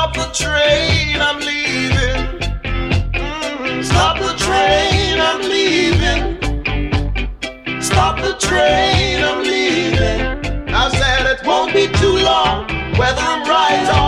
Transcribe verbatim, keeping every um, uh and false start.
Stop the train, I'm leaving. Mm, stop the train, I'm leaving. Stop the train, I'm leaving. I said it won't be too long, whether I'm right or